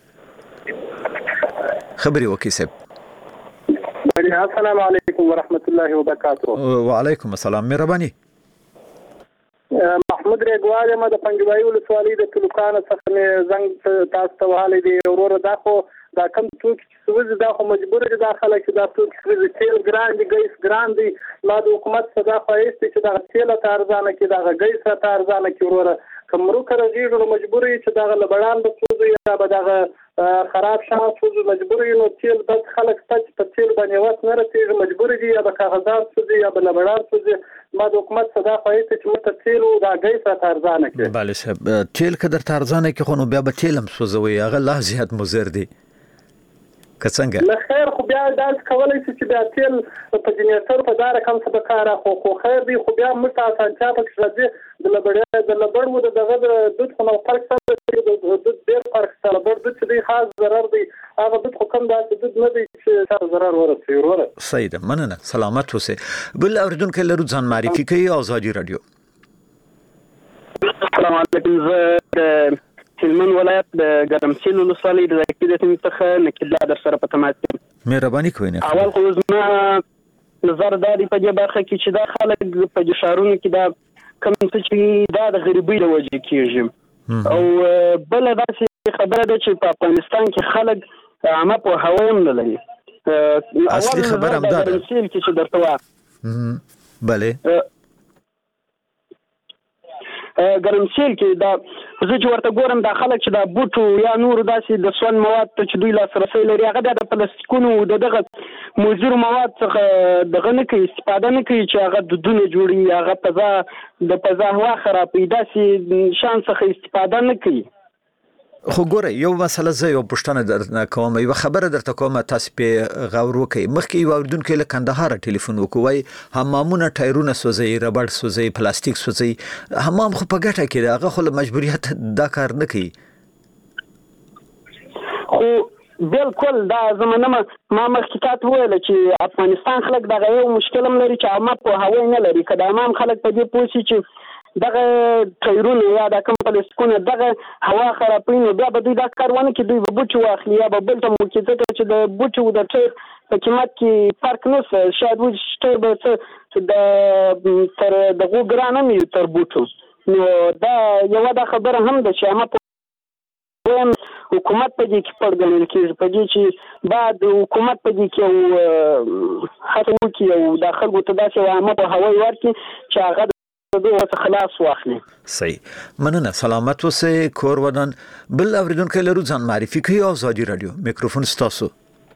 خبري وکي صاحب السلام علیکم ورحمت الله وبرکاته وعلیکم السلام مهرباني محمود ریګوال ما د پنځوي ولسوالۍ د تلوکان څخه زنګ تاسو ته وهاله دي ورور دا خو دا کم توکي چې سوز دا خو مجبور دي داخله چې دا توکي سوز تیل ګران دي ګیس ګران دي ما د حکومت صدا خوایست چې دا تیل ته ارزانه کې دا ګیس ته ارزانه کې ورور کومرو کړی مجبور چې دا لبړان د سوز یا به دا خراب شاه سوز مجبور نو تیل بس خلک ستاسو په تیل باندې وات نه رسېږي مجبور دي یا به کاغذات سوز یا به لبړان سوز ما د حکومت صدا خوایست چې مت تیل او دا ګیس ته ارزانه کې بله صاحب تیل کدر ته ارزانه کې خو نو بیا به تیل هم سوزوي هغه لا زیات مضر دي کڅنګ له خیر خو بیا داس کولای چې بیا تیل په جنریټر په دار کم څه کار خو خیر دی خو بیا مت آسان چا په راځي د لبړو دغه د دود خو نو فرق سره د دود ډیر فرق سره د دود چې دی خاص ضرر دی هغه دود خو کم داسې دود نه دی چې ضرر ورسوي ورور صحیح ده مننه سلامت اوسه بل اوریدونکو لرو ځان معرفي کوي آزادي رادیو السلام علیکم زه هلمند ولایت د ګرمسیر ولسوالۍ د ذکرې څخه نکیلا در سره په تماس یم مهرباني کوئ نه اول خو زما نظر دا دی په دې برخه کې چې دا خلک په شهرونو کې دا کوم څه چې دا د غریبۍ له وجې کېږي او بل داسې خبره ده چې په افغانستان کې خلک عامه په هوا هم نه لري اصلي خبره هم دا ده چې درته وایم بله ګرمسیر کې دا زه چې ورته ګورم دا خلک چې دا بوټو یا نور داسې د سون مواد ته چې دوی لاسرسی لري هغه د پلاستیکونو دغه مضر مواد څخه دغه نه کوي استفاده نه کوي چې هغه دودونه جوړي هغه د فضا هوا خرابوي داسې شان څخه استفاده نه کوي خو ګوره یو مسله زه یو پوښتنه درنه کوم یو خبره درته کوم تاسو په غور وکئ مخکې یو اوریدونکو له کندهار ټلیفون وکوي حمامونه ټایرونه سوځي ربړ سوځي پلاستیک سوځي حمام خو په ګټه کې هغه خو مجبوریت دا کار نه کوي خو بالکل دا زمونه ما مخکې ویل چې افغانستان خلک دغه یو مشکل هم لري چې عامه په هوا نه لري کله امام خلک په دې پوښي چې دغه ټایرونه یا د کوم پلاستیکونه دغه هوا خرابوي نو بیا به دوی دا کار ونه کړي دوی به بوټي واخلي یا به بل ته موقعیت چې د بوټي او د ټایر په قیمت کې فرق نشته شاید وي ټایر به څه د تر دغه ګرانه مې تر بوټو نو دا یو دا خبره هم ده چې ما حکومت په دې کې پړ ګڼل کېږي په دې چې بعد حکومت په دې کې هڅه وکړي او د خلکو ته داسې عامه په هوا ورکړي چې هغه خلاص واخلي صحیح مننه سلامت اوسئ کور ودان بل اوریدونکو لرو ځان معرفي کوي آزادي رادیو میکروفون ستاسو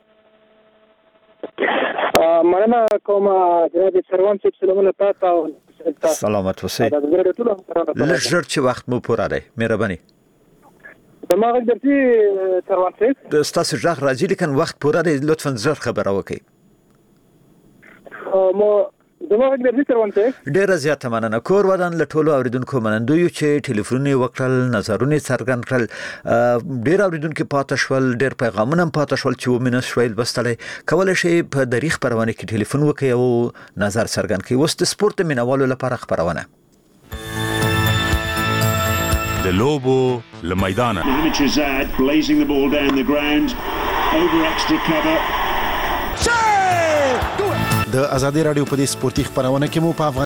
مننه کوم جناب سروان صاحب سلامونه تاسو سلامت اوسئ لږ چې وخت مو پوره دی مهرباني دماغ درتي سروان صاحب ستاسو ځخ راځي لیکن وخت پوره دی لطفا زر خبره وکړئ مو دماغ درتي سروان صاحب ډیر زیاته مننه کور ودان له ټولو اوریدونکو منندوی چې ټلیفون وکړل نظرونه څرګند کړل ډیر اوریدونکو پاتې شول ډیر پیغامونه پاتې شول چې ومنه شویل بستلې کول شي په دریخ پروانه کې ټلیفون وکړي او نظر څرګند کړي وست سپورت مینوالو لپاره خبرونه د لوبو له میدانه blazing the ball down the ground over extra cover د ازادي رادیو په دې سپورتي خبرونه کې مو په